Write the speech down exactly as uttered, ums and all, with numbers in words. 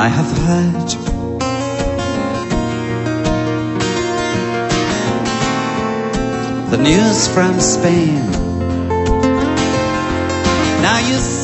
I have heard. The news from Spain. Now you